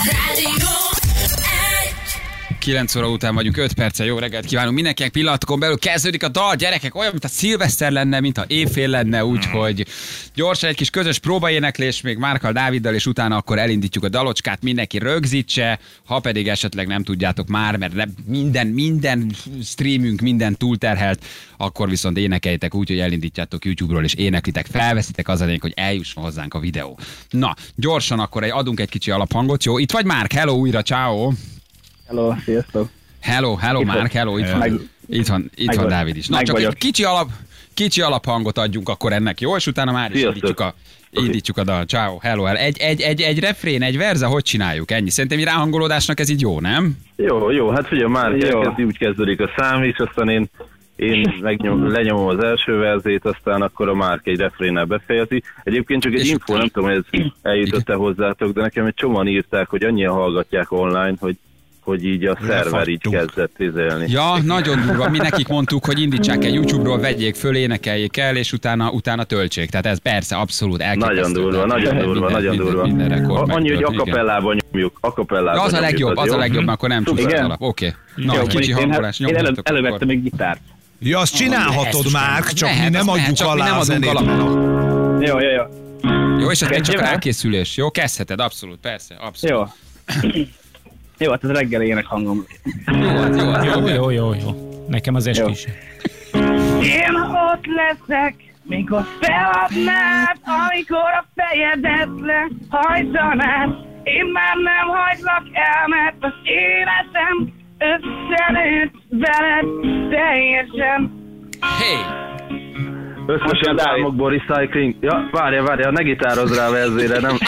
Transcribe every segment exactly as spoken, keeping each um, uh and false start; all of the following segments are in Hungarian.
kilenc óra után vagyunk, öt perccel, jó reggelt kívánunk mindenkinek, pillanatokon belül kezdődik a dal, gyerekek, olyan, mint a szilveszter lenne, mint a évfél lenne, úgyhogy gyorsan egy kis közös próbaéneklés, még Márkkal, Dáviddal, és utána akkor elindítjuk a dalocskát, mindenki rögzítse, ha pedig esetleg nem tudjátok már, mert minden, minden streamünk, minden túlterhelt, akkor viszont énekeljétek úgy, hogy elindítjátok YouTube-ról, és éneklitek, felveszitek, az a lényeg, hogy eljusson hozzánk a videó. Na, gyorsan akkor egy, adunk egy kicsi alaphangot, jó? Itt vagy Márk, hello újra, ciao. Hello, sziasztok. Hello, hello Márk, hello, itt van, meg, itt van, itt van Dávid is. Na, csak vagyok. Egy kicsi, alap, kicsi alaphangot adjunk akkor ennek, jó? És utána már is indítjuk a, indítjuk a dal. Ciao, hello, hello. Egy, egy, egy, egy refrén, egy verze, hogy csináljuk? Ennyi. Szerintem egy ráhangolódásnak ez így jó, nem? Jó, jó, hát figyelj, már elkezdi, úgy kezdődik a szám is, aztán én, én megnyom, lenyomom az első verzét, aztán akkor a Márk egy refrénnel befejezi. Egyébként csak egy és info, nem tudom, hogy ez eljutott-e hozzátok, de nekem egy csomóan írták, hogy annyian hallgatják online, hogy hogy így a szerver így kezdett izélni. Ja, nagyon durva. Mi nekik mondtuk, hogy indítsák el YouTube-ról, vegyék föl, énekeljék el, és utána, utána töltsék. Tehát ez persze abszolút elképesztő. Nagyon durva, nagyon durva, nagyon durva. Annyi, hogy akapellában nyomjuk, akapellában. Az a legjobb, az a legjobb, mert akkor nem csúsz az alap. Oké. Na, kicsi hangolás, nyomjatok. Én elővettem egy gitárt. Ja, azt csinálhatod már, csak mi nem adjuk alá a zenét. Jó, jó, jó. Jó, és ez csak rákészülés. Jó, kezdheted, abszolút, persze, abszolút. Jó. Jó, hát ez reggel ének hangom. Jó, jó, jó, jó, jó, jó. Nekem az esti is. Én ott leszek, mikor feladnád, amikor a fejedet lehajtanád. Én már nem hagylak el, mert az életem összenőtt veled teljesen. Hey! Összesen támokból recycling. Ja, várja, várja, ne gitározz rá a verzére, nem?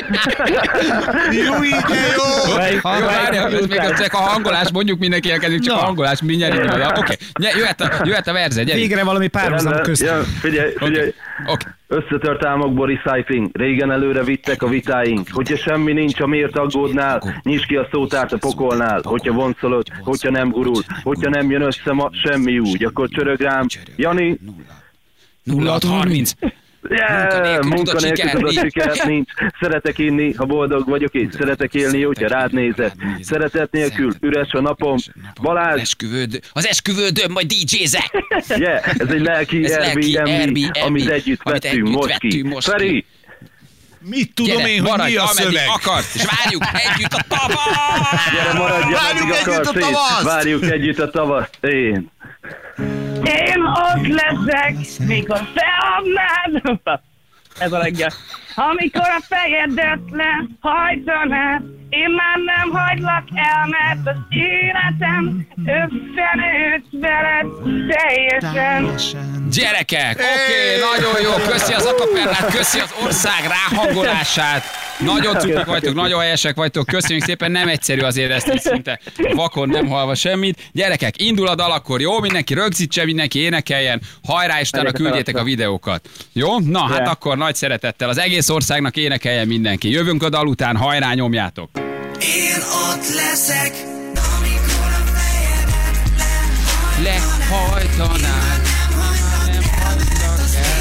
Jó, ide jó! Jó, várja, még csak a hangolás, mondjuk mindenki elkezdik, csak a hangolás, mindjárt így van. Oké, jöhet a, jöhet a verze, gyerünk. Végre valami párhuzam közt. Ja, figyelj, figyelj. Okay. Összetört álmokból recycling, régen előre vittek a vitáink. Hogyha semmi nincs, amiért aggódnál, nyisd ki a szótárt a pokolnál. Hogyha vonszolod, hogyha nem gurul, hogyha nem jön össze ma, semmi úgy, akkor csörög rám. Jani... nulla harminc Yeah, munkanélkül tudod, sikert nincs. Szeretek inni, ha boldog vagyok, és szeretek élni, hogyha rád nézek. Szeretet nélkül üres a napom. Balázs! Esküvőd, az esküvődöm, majd dé jézek! Yeah, ez egy lelki Airbnb, amit együtt vettünk most ki. Feri! Mit tudom Gyere, én, hogy maradj, mi a szöveg? Akarsz, és várjuk együtt a tavasz! Gyere, maradj, ameddig akarsz, én. Várjuk együtt a tavaszt, én. Én ott leszek, mikor feladnád. Ez a reggel. Amikor a fejedet lehajtanád. Én már nem hagylak el, mert az életem összenőtt veled teljesen. Gyerekek, oké, okay, nagyon jó, köszi az akapellát, köszi az ország ráhangolását. Nagyon cukik vagytok, nagyon helyesek vagytok, köszönjük szépen, nem egyszerű azért ezt így szinte vakon nem hallva semmit. Gyerekek, indul a dal akkor, jó? Mindenki rögzítse, mindenki énekeljen, hajrá, és utána küldjétek a videókat. Jó? Na, hát yeah. Akkor nagy szeretettel az egész országnak énekeljen mindenki. Jövünk a dal után, hajrá, nyomjátok! Én ott leszek, amikor a fejedet lehajtanád. Nem hagylak el,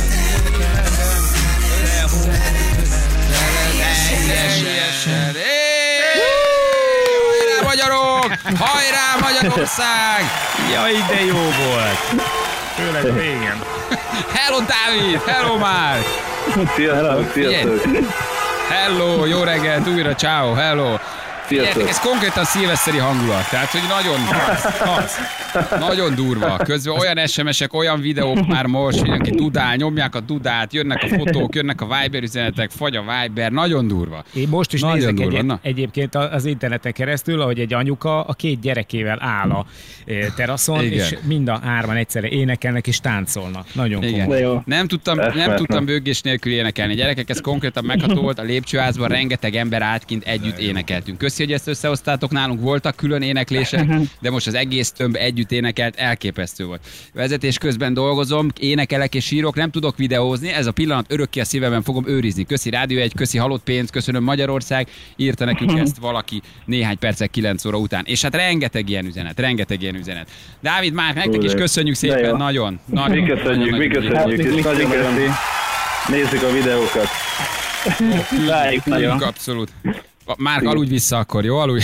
teljesen. Hajrá magyarok! Hajrá Magyarország! Jaj, de jó volt! Főleg a végén. Hello Dávid! Hello Márk! Sziasztok, sziasztok! Hello, jó reggelt, újra, ciao, hello. Figyeljetek, ez konkrétan szilveszteri hangulat, tehát hogy nagyon, az, nagyon durva. Közben olyan es em esek, olyan videók már most, mindenki dudál, nyomják a dudát, jönnek a fotók, jönnek a Viber üzenetek, fagy a Viber, nagyon durva. Én most is nagyon nézek durva, egy, na. egyébként az interneten keresztül, ahogy egy anyuka a két gyerekével áll a teraszon, igen. És mind a hárman egyszerre énekelnek és táncolnak. Nagyon komoly. Nem tudtam, nem tudtam bőgés nélkül énekelni. Gyerekek, ez konkrétan megható volt, a lépcsőházban rengeteg ember állt kint, együtt énekeltünk. Köszi, hogy ezt összehoztátok, nálunk voltak külön éneklések, de most az egész tömb együtt énekelt, elképesztő volt. Vezetés közben dolgozom, énekelek és sírok, nem tudok videózni, ez a pillanat örökké a szívemben fogom őrizni. Köszi Rádió egy, köszi halott pénz, köszönöm Magyarország, írta nekünk ezt valaki néhány percek kilenc óra után. És hát rengeteg ilyen üzenet, rengeteg ilyen üzenet. Dávid, már nektek is köszönjük szépen, nagyon. nagyon mi köszönjük, mi köszönjük, nagyon köszönjük. Nézzük a videókat. Várjuk nagyon. Abszolút. Már aludj vissza akkor, jó? Aludj.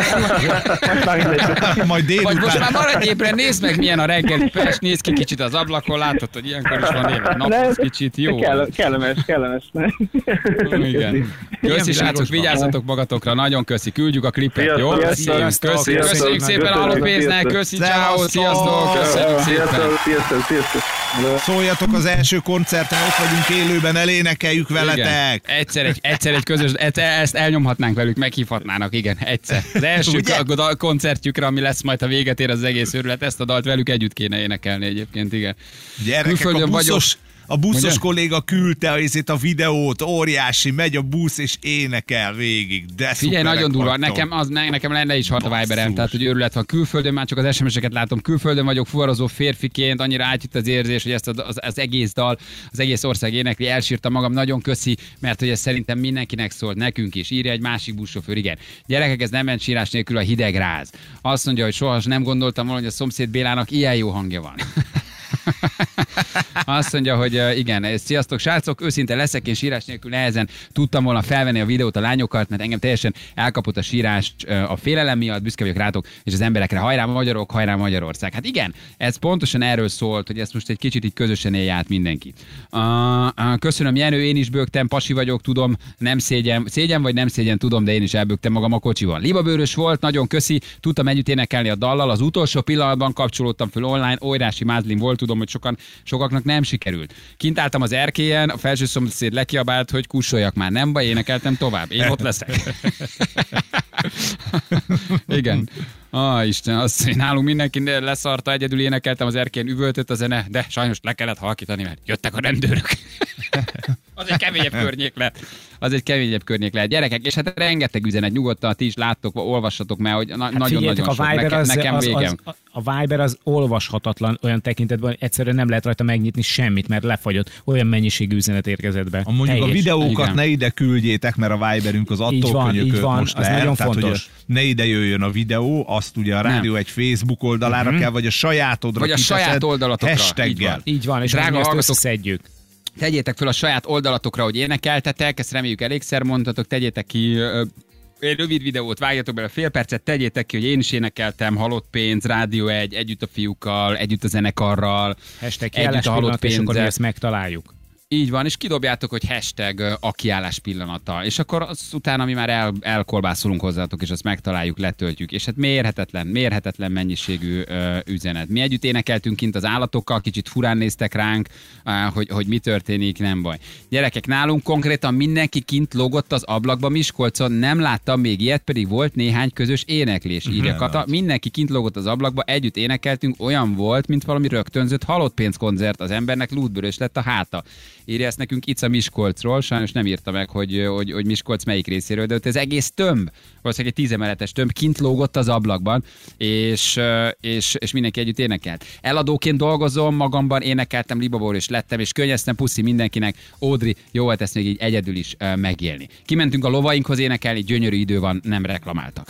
Majd délután. Vagy most már maradj ébren, nézd meg milyen a reggeli Pest, nézd ki kicsit az ablakon, látod, hogy ilyenkor is van élet. Naphoz kicsit jó. Kellemes, kellemes. Igen. Köszi, srácok, vigyázzatok magatokra, nagyon köszi. Küldjük a klipet, jó? Sziasztok. Köszi, köszönjük szépen a halott pénznek, köszi, ciao, sziasztok, köszönjük szépen. Sziasztok, sziasztok. Szóljatok az első koncerten, ott vagyunk élőben, elénekeljük veletek. Igen. Egyszer egy, egyszer egy közös, ezt elnyomhatnánk velük, meghívhatnának, igen, egyszer. Az első koncertjükre, ami lesz majd, ha véget ér az egész őrület, ezt a dalt velük együtt kéne énekelni egyébként, igen. Gyerekek, a buszos, a buszos Ugye? kolléga küldte a videót, óriási, megy a busz és énekel végig. De figyelj, nagyon durva, nekem, az, nekem lenne is hat a Viberem, tehát hogy őrület van külföldön, már csak az es em es-eket látom, külföldön vagyok, fuvarozó férfiként, annyira átjött az érzés, hogy ezt az, az, az egész dal, az egész ország énekli, elsírtam magam, nagyon köszi, mert hogy ez szerintem mindenkinek szólt, nekünk is, írja egy másik buszsofőr, igen. Gyerekek, ez nem ment sírás nélkül a hideg ráz. Azt mondja, hogy soha nem gondoltam volna, hogy a szomszéd Bélának ilyen jó hangja van. Azt mondja, hogy igen, sziasztok srácok, őszinte leszek, én sírás nélkül nehezen tudtam volna felvenni a videót a lányokat, mert engem teljesen elkapott a sírás a félelem miatt, büszke vagyok rátok, és az emberekre, hajrá magyarok, hajrá Magyarország. Hát igen, ez pontosan erről szólt, hogy ezt most egy kicsit így közösen élj át mindenki. Uh, uh, köszönöm, Jenő, én is bőgtem, pasi vagyok, tudom, nem szégyen, szégyen vagy nem szégyen, tudom, de én is elbőgtem magam a kocsival. Libabőrös volt, nagyon köszi, tudtam együtt énekelni a dallal, az utolsó pillanatban kapcsolódtam föl online, óriási mázlim volt, tudom, hogy sokan, sokaknak nem sikerült. Kint álltam az erkélyen, a felső szomszéd lekiabált, hogy kussoljak már, nem baj, énekeltem tovább. Én ott leszek. Igen. Ah, Isten, azt, hogy nálunk mindenki leszarta, egyedül énekeltem, az erkélyen üvöltött a zene, de sajnos le kellett halkítani, mert jöttek a rendőrök. Az egy keményebb környék lett. Az egy keményebb környék lehet. Gyerekek, és hát rengeteg üzenet, nyugodtan ti is láttok, olvassatok, mert hogy na- hát nagyon-nagyon a sok. Viber Nekem, az, nekem az, végem. Az, a Viber az olvashatatlan olyan tekintetben, hogy egyszerűen nem lehet rajta megnyitni semmit, mert lefagyott. Olyan mennyiségű üzenet érkezett be. A mondjuk Teljes. A videókat Igen. ne ide küldjétek, mert a Viberünk az attól könyökölt most az le. nagyon Tehát, fontos. hogy ne ide jöjjön a videó, azt ugye a rádió egy Facebook oldalára uh-huh. kell, vagy a sajátodra vagy a saját oldalatokra. hashtaggel. Így van, és drága hallgatók, összeszedjük. Tegyétek fel a saját oldalatokra, hogy énekeltetek, ezt reméljük elégszer mondtatok, tegyétek ki egy rövid videót, vágjatok bele fél percet, tegyétek ki, hogy én is énekeltem, halott pénz, Rádió egy, együtt a fiúkkal, együtt a zenekarral, hashtag együtt a halott pénzzel. És akkor ezt megtaláljuk. Így van, és kidobjátok, hogy hashtag a kiállás pillanata, és akkor az utána mi már el, elkolbászolunk hozzátok, és azt megtaláljuk, letöltjük, és hát mérhetetlen, mérhetetlen mennyiségű ö, üzenet. Mi együtt énekeltünk kint az állatokkal, kicsit furán néztek ránk, ö, hogy, hogy mi történik, nem baj. Gyerekek, nálunk konkrétan mindenki kint lógott az ablakba Miskolcon, nem láttam még ilyet, pedig volt néhány közös éneklés, írja Kata. Mindenki kint lógott az ablakba, együtt énekeltünk, olyan volt, mint valami rögtönzött halott pénzkoncert, az embernek lútbőrös lett a háta. Írja ezt nekünk Ica Miskolcról, sajnos nem írta meg, hogy, hogy, hogy Miskolc melyik részéről, de ott ez egész tömb, valószínűleg egy tízemeletes tömb, kint lógott az ablakban, és, és, és mindenki együtt énekelt. Eladóként dolgozom, magamban énekeltem, libabor és lettem, és könnyeztem, puszi mindenkinek. Audrey, jó volt ezt még így egyedül is uh, megélni. Kimentünk a lovainkhoz énekelni, gyönyörű idő van, nem reklamáltak.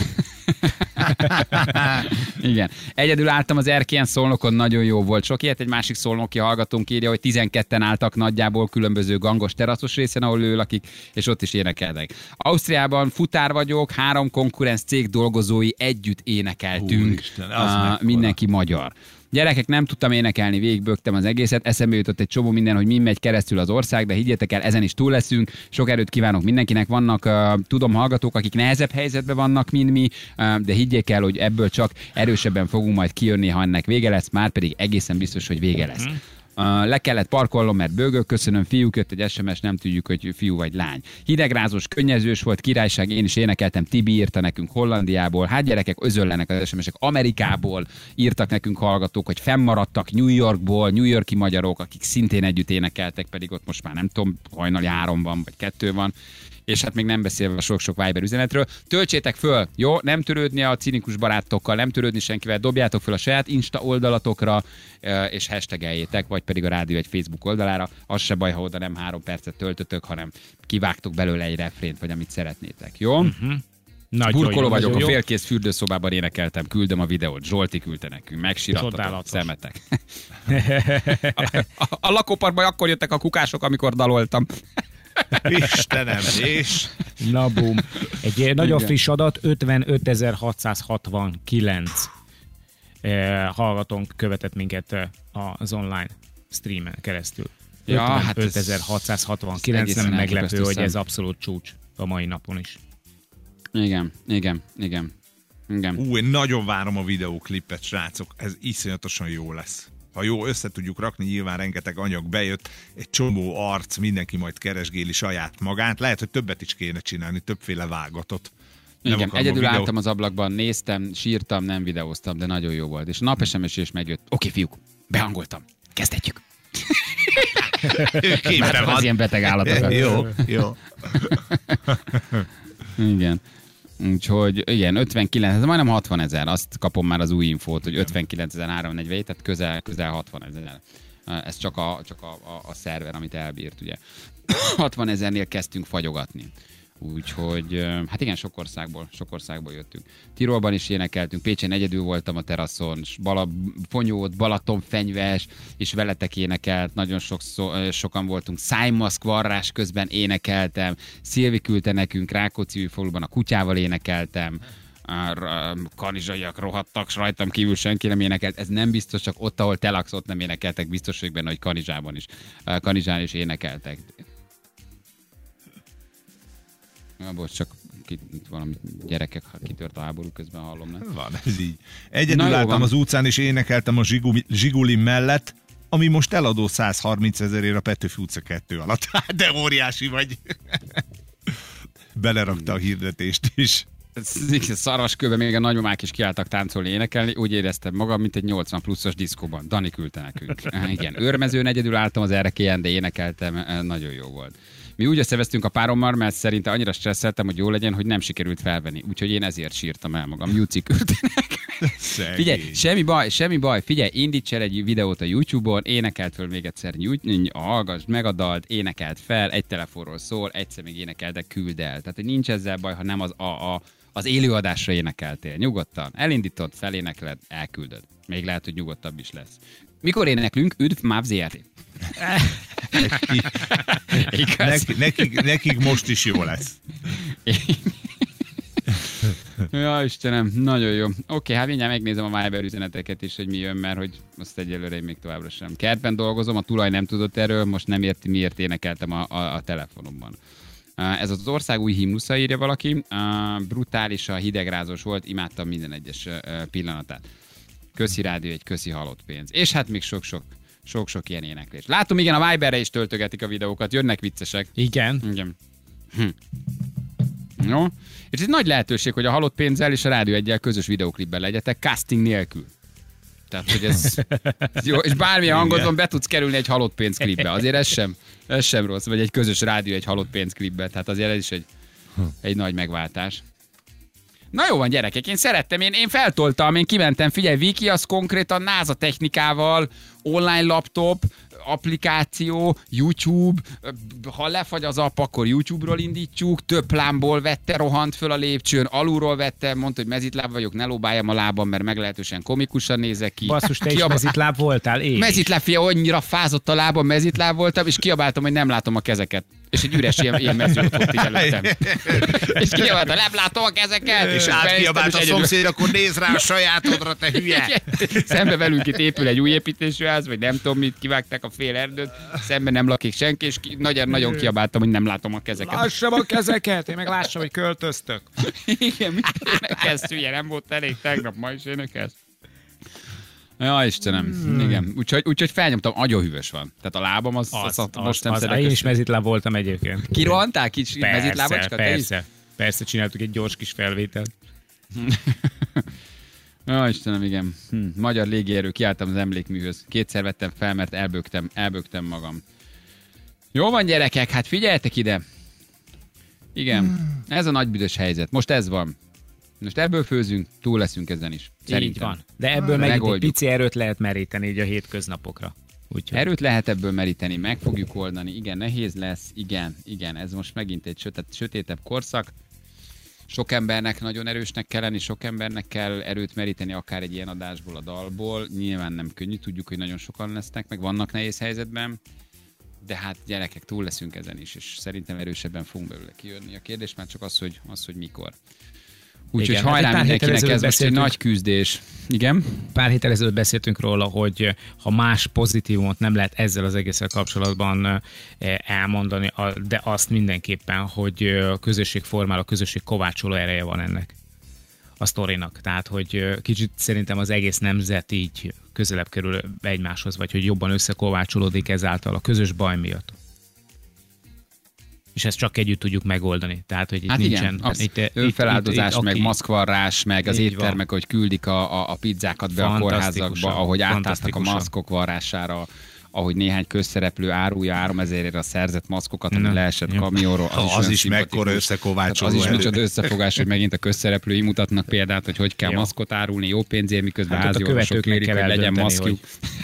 Igen. Egyedül álltam az erkélyen, Szolnokon, nagyon jó volt. Sok ilyet, egy másik szolnoki hallgatónk írja, hogy tizenketten álltak nagyjából különböző gangos teraszos részen, ahol ő lakik, és ott is énekeltek. Ausztriában futár vagyok, három konkurens cég dolgozói együtt énekeltünk. Úristen, az uh, mindenki magyar. Gyerekek, nem tudtam énekelni, végigbögtem az egészet, eszembe jutott egy csomó minden, hogy mi megy keresztül az ország, de higgyétek el, ezen is túl leszünk. Sok erőt kívánok mindenkinek, vannak, uh, tudom, hallgatók, akik nehezebb helyzetben vannak, mint mi, uh, de higgyék el, hogy ebből csak erősebben fogunk majd kijönni, ha ennek vége lesz, már pedig egészen biztos, hogy vége lesz. Uh, le kellett parkolnom, mert bőgök, köszönöm, fiúk, jött egy es em es, nem tudjuk, hogy fiú vagy lány. Hidegrázós, könnyezős volt, királyság, én is énekeltem, Tibi írta nekünk Hollandiából, hát gyerekek, özöllenek az es em esek, Amerikából írtak nekünk hallgatók, hogy fennmaradtak New Yorkból, New Yorki magyarok, akik szintén együtt énekeltek, pedig ott most már nem tudom, hajnali három van, vagy kettő van. És hát még nem beszélve a sok-sok Viber üzenetről. Töltsétek föl, jó? Nem törődni a cinikus barátokkal, nem törődni senkivel, dobjátok föl a saját Insta oldalatokra, és hashtageljétek, vagy pedig a rádió egy Facebook oldalára. Az se baj, ha oda nem három percet töltötök, hanem kivágtok belőle egy refrént, vagy amit szeretnétek, jó? Uh-huh. Burkoló jó, vagyok, a félkész fürdőszobában énekeltem, küldöm a videót, Zsolti küldte nekünk, megsirattatok a szemetek. a, a, a lakóparkban akkor jöttek a kukások, amikor daloltam. Istenem, és? Na bum. Egy nagyon igen. friss adat, ötvenötezer-hatszázhatvankilenc eh, hallgatónk követett minket eh, az online streamen keresztül. Ja, ötvenötezer-hatszázhatvankilenc, nem meglepő, hogy ez abszolút csúcs a mai napon is. Igen, igen, igen. igen. Ú, én nagyon várom a videóklipet, srácok. Ez iszonyatosan jó lesz. Ha jó, össze tudjuk rakni, nyilván rengeteg anyag bejött, egy csomó arc, mindenki majd keresgéli saját magát. Lehet, hogy többet is kéne csinálni, többféle vágatot. Nem igen, egyedül videó... álltam az ablakban, néztem, sírtam, nem videóztam, de nagyon jó volt. És nap es em es is megjött. Oké, fiúk, behangoltam. Kezdhetjük. Képben van. Az ilyen beteg állatok. Jó, jó. Igen. Úgyhogy igen, ötvenkilenc, ez majdnem hatvan ezer, azt kapom már az új infót, hogy ötvenkilencezer-háromszáznegyvenhét, tehát közel, közel hatvan ezer. Ez csak a, csak a, a, a szerver, amit elbírt, ugye. hatvan ezernél kezdtünk fagyogatni. Úgyhogy, hát igen, sok országból, sok országból jöttünk. Tirolban is énekeltünk, Pécsen egyedül voltam a teraszon, Bala, Fonyót, Balatonfenyves, és veletek énekelt, nagyon sok, sokan voltunk. Szájmaszk varrás közben énekeltem, Szilvi küldte nekünk, Rákóczi faluban a kutyával énekeltem, kanizsaiak rohadtak, s rajtam kívül senki nem énekelt. Ez nem biztos, csak ott, ahol te laksz, ott nem énekeltek, biztos vagyok benne, hogy Kanizsában is, Kanizsán is énekeltek. Ja, bocs, csak itt valami gyerekek, kitört a háború közben, hallom, nem? Van, ez így. Egyedül álltam az utcán, és énekeltem a Zsiguli, Zsiguli mellett, ami most eladó százharminc ezerért a Petőfi utca kettő alatt. De óriási vagy. Belerakta a hirdetést is. Szarvaskőben még a nagymamák is kiálltak táncolni, énekelni, úgy éreztem magam, mint egy nyolcvan pluszos diszkóban. Dani küldte nekünk. Igen, őrmezőn egyedül álltam az erkélyen, de énekeltem, nagyon jó volt. Mi úgy összevesztünk a párommal, mert szerinte annyira stresszeltem, hogy jó legyen, hogy nem sikerült felvenni. Úgyhogy én ezért sírtam el magam. Juci küldtenek. Figyelj, semmi baj, semmi baj. Figyelj, indíts el egy videót a YouTube-on, énekelt föl még egyszer, hallgass meg a dalt, énekelt fel, egy telefonról szól, egyszer még énekeltek, küld el. Tehát nincs ezzel baj, ha nem az, a, a, az élőadásra énekeltél. Nyugodtan. Elindítod, felénekled, elküldöd. Még lehet, hogy nyugodtabb is lesz. Mikor éneklünk? Üdv MÁV zé er té. nekik, nekik, nekik most is jó lesz. Ja, Istenem, nagyon jó. Oké, hát mindjárt megnézem a Viber üzeneteket is, hogy mi jön, mert hogy azt egyelőre én még továbbra sem. Kertben dolgozom, a tulaj nem tudott erről, most nem érti, miért énekeltem a, a, a telefonomban. Ez az ország új himnusza, írja valaki. Brutális, a hidegrázós volt, imádtam minden egyes pillanatát. Köszi rádió, egy köszi halott pénz. És hát még sok-sok Sok-sok ilyen éneklés. Látom, igen, a Viberre is töltögetik a videókat, jönnek viccesek. Igen. Igen. Hm. Jó. És ez nagy lehetőség, hogy a halott pénzzel és a Rádió Egyel közös videóklipben legyetek, casting nélkül. Tehát, hogy ez, ez jó, és bármilyen hangodon be tudsz kerülni egy halott pénz klipbe. Azért ez sem, ez sem rossz, vagy egy közös rádió egy halott pénz klipbe. Tehát azért ez is egy, egy nagy megváltás. Na jó van, gyerekek, én szerettem, én, én feltoltam, én kimentem, figyelj, Viki az konkrétan NASA technikával, online laptop, applikáció, YouTube, ha lefagy az app, akkor YouTube-ról indítjuk, több plámból vette, rohant föl a lépcsőn, alulról vette, mondta, hogy mezitláb vagyok, ne lóbáljam a lábam, mert meglehetősen komikusan nézek ki. Basszus, te Kiab... is mezitláb voltál, én Mezitláb, fia, annyira fázott a lábam, mezitláb voltam, és kiabáltam, hogy nem látom a kezeket. És egy üres ilyen, ilyen mező ott volt így előttem. És kiabáltam, nem látom a kezeket. És átkiabált a szomszéd, akkor nézd rá a sajátodra, te hülye. Szembe velünk itt épül egy új építésű ház, vagy nem tudom mit, kivágták a fél erdőt, szemben nem lakik senki, és ki, nagyon, nagyon kiabáltam, hogy nem látom a kezeket. Lássam a kezeket, én meg lássam, hogy költöztök. Igen, mit énekelsz, hülye, nem volt elég tegnap, ma is énekelsz. Ja, Istenem, hmm. igen. Úgyhogy, úgyhogy felnyomtam, nagyon hűvös van. Tehát a lábam az, az, az, az most nem szeretek. Én is mezitláb voltam egyébként. Kirohantál kicsi mezitlábocska? Persze, persze, csináltuk egy gyors kis felvételt. Ja, Istenem, igen. Hm. Magyar légierő, kiálltam az emlékműhöz. Kétszer vettem fel, mert elbögtem, elbögtem magam. Jó van, gyerekek, hát figyeljetek ide. Igen, hmm. ez a nagy büdös helyzet. Most ez van. Most ebből főzünk, túl leszünk ezen is. Szerintem. Így van. De ebből meg egy pici erőt lehet meríteni így a hétköznapokra. Úgyhogy. Erőt lehet ebből meríteni, meg fogjuk oldani. Igen, nehéz lesz, igen, igen. Ez most megint egy sötét, sötétebb korszak. Sok embernek nagyon erősnek kell lenni, sok embernek kell erőt meríteni, akár egy ilyen adásból, a dalból. Nyilván nem könnyű, tudjuk, hogy nagyon sokan lesznek, meg vannak nehéz helyzetben. de hát gyerekek, túl leszünk ezen is, és szerintem erősebben fogunk belőle kijönni. A kérdés már csak az, hogy, az, hogy mikor. Úgyhogy hajrá mindenkinek, ez most egy nagy küzdés. Igen? Pár héttel ezelőtt beszéltünk róla, hogy ha más pozitívumot nem lehet ezzel az egésszel kapcsolatban elmondani, de azt mindenképpen, hogy a közösség formál, a közösség kovácsoló ereje van ennek a sztorinak. Tehát, hogy kicsit szerintem az egész nemzet így közelebb kerül egymáshoz, vagy hogy jobban összekovácsolódik ezáltal a közös baj miatt. És ezt csak együtt tudjuk megoldani. Tehát, hogy itt hát nincsen... Igen, itt, önfeláldozás, itt, itt, meg aki, maszkvarrás, meg az éttermek, hogy küldik a, a, a pizzákat be a kórházakba, ahogy átálltak a maszkok varrására, ahogy néhány közszereplő árulja három ezerért a szerzett maszkokat, ami leesett kamionról. Az, az, az is mekkora összekovácsoló. Az is micsoda összefogás, hogy megint a közszereplői mutatnak példát, hogy hogy kell maszkot árulni jó pénzért, miközben hát házi orvosok kérik, hogy legyen maszkjuk.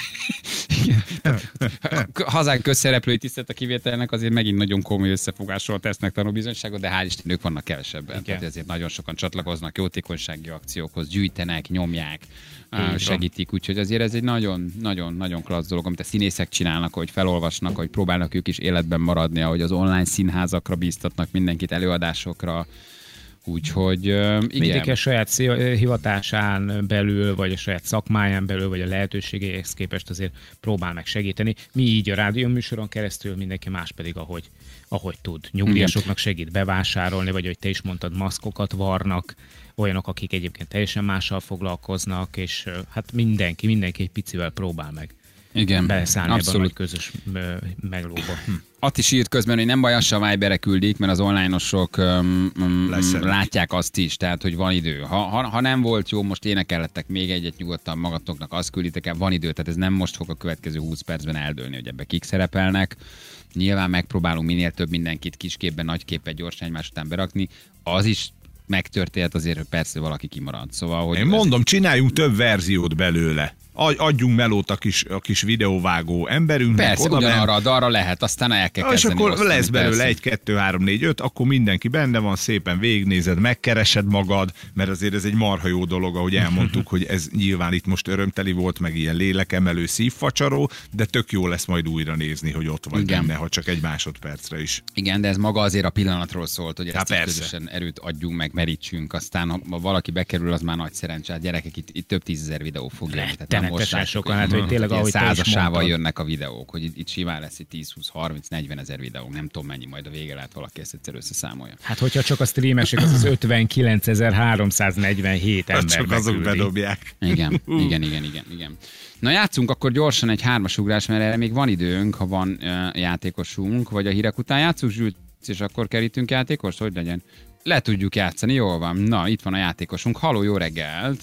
Hazánk közszereplői tisztelt a kivételnek azért megint nagyon komoly összefogásról tesznek tanúbizonyságot, de hál' Isten ők vannak kevesebben. Tehát ezért nagyon sokan csatlakoznak jótékonysági akciókhoz, gyűjtenek, nyomják, segítik, úgyhogy azért ez egy nagyon-nagyon-nagyon klassz dolog, amit a színészek csinálnak, hogy felolvasnak, hogy próbálnak ők is életben maradni, ahogy az online színházakra bíztatnak mindenkit előadásokra. Úgyhogy igen. Mindig a saját hivatásán belül, vagy a saját szakmáján belül, vagy a lehetőségeihez képest azért próbál meg segíteni. Mi így a rádió műsoron keresztül, mindenki más pedig ahogy, ahogy tud. Nyugdíjasoknak segít bevásárolni, vagy hogy te is mondtad, maszkokat varnak, olyanok, akik egyébként teljesen mással foglalkoznak, és hát mindenki, mindenki egy picivel próbál meg. Igen, beleszállni ebben a nagy közös meglóba. Hm. Atti írt közben, hogy nem baj, azt a Viberre küldik, mert az online-osok um, um, látják azt is, tehát, hogy van idő. Ha, ha, ha nem volt jó, most énekellettek még egyet nyugodtan magatoknak, azt külditek el, van idő, tehát ez nem most fog a következő húsz percben eldőlni, hogy ebbe kik szerepelnek. Nyilván megpróbálunk minél több mindenkit kisképben, nagyképpen gyorsan egymás után berakni. Az is megtörtént azért, hogy persze valaki kimaradt. Szóval, hogy én mondom, csináljunk több verziót belőle. Adjunk melót a kis, a kis videóvágó emberünknek. Persze, ugyanarra a dalra lehet, aztán el kell kezdeni. És akkor osztani, lesz belőle persze. egy, kettő, három, négy, öt, akkor mindenki benne van, szépen végignézed, megkeresed magad, mert azért ez egy marha jó dolog, ahogy elmondtuk, hogy ez nyilván itt most örömteli volt, meg ilyen lélekemelő, szívfacsaró, de tök jó lesz majd újra nézni, hogy ott vagy benne, ha csak egy másodpercre is. Igen, de ez maga azért a pillanatról szólt, hogy ezt közösen erőt adjunk meg, merítsünk, aztán ha valaki bekerül, az már nagy szerencsát. Gyerekek, itt, itt több tízezer videó fog jönni. Most sokan, hát, hogy tényleg, ahogy százasával jönnek a videók, hogy itt, itt simán lesz egy tíz, húsz, harminc, negyven ezer videók, nem tudom mennyi, majd a vége lehet valaki ezt egyszer összeszámolja. Hát hogyha csak a streamesek, az az ötvenkilencezer-háromszáznegyvenhét ember csak azok bedobják. Igen, igen, igen, igen, igen. Na játszunk akkor gyorsan egy hármas ugrás, mert erre még van időnk, ha van uh, játékosunk, vagy a hírek után játszunk, Zsült, és akkor kerítünk játékost, hogy legyen? Le tudjuk játszani, jól van. Na, itt van a játékosunk. Halló, jó reggelt!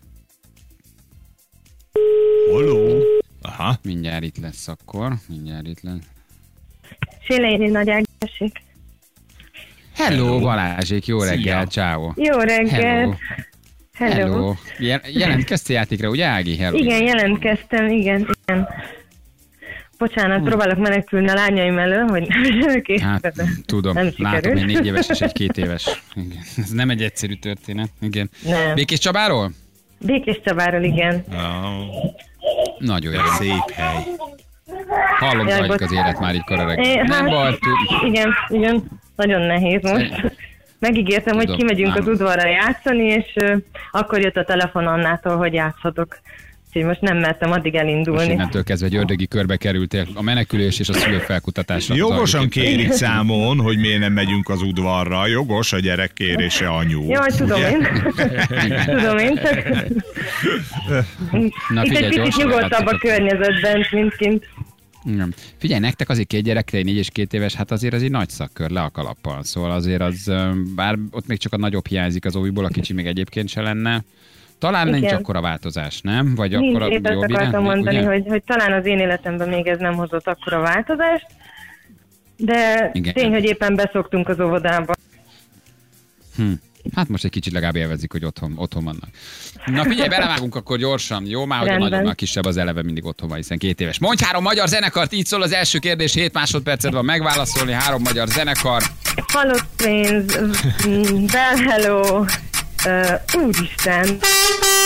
Halló. Aha. Mindjárt itt lesz akkor. Mindjárt itt lesz. Séléri nagy ágásik. Hello, Hello, Balázsék, jó reggel, ciao. Jó reggel. Hello. Hello. Hello. Jelentkeztél játékra, ugye Ági? Hello. Igen, jelentkeztem, igen, igen. Bocsánat, hmm. próbálok menekülni a lányaim elől, hogy nem kész. Hát, tudom, nem látom, hogy négy éves és egy két éves. Igen. Ez nem egy egyszerű történet. Igen. Nem. Békés Csabáról? Békés Csabáról, igen. Oh. Nagyon jó. Szép hely. Hallom, zajlik az élet már így kora reggel. Nem hát, baj. Igen, igen. Nagyon nehéz most. Megígértem, tudom, hogy kimegyünk nem. az udvarra játszani, és uh, akkor jött a telefon Annától, hogy játszhatok. Úgyhogy most nem mertem addig elindulni. Most innentől kezdve egy ördögi körbe kerültél. A menekülés és a szülő felkutatásra. Jogosan kérik számon, hogy miért nem megyünk az udvarra. Jogos a gyerek kérése, anyu. Jaj, tudom én. tudom én, csak... Na, itt egy picit nyugodtabb a környezetben, mint kint. Nem. Figyelj, nektek azért két gyerekre, egy négy és két éves, hát azért az egy nagy szakkör, le a kalappal. Szóval azért az, bár ott még csak a nagyobb hiányzik az óviból, a kicsi még egyébként se lenne. Talán igen. nincs akkora változás, nem? Vagy nincs, akkora épp ezt akartam mondani, hogy, hogy talán az én életemben még ez nem hozott akkora változást, de igen. tény, hogy éppen beszoktunk az óvodába. Hm. Hát most egy kicsit legalább élvezik, hogy otthon, otthon vannak. Na figyelj, belevágunk akkor gyorsan, jó? Már hogy a nagyobbnál kisebb az eleve mindig otthon van, hiszen két éves. Mondj három magyar zenekart, így szól az első kérdés, hét másodpercet van megválaszolni, három magyar zenekar. Halott pénz, Bell Hello, uh, úristen,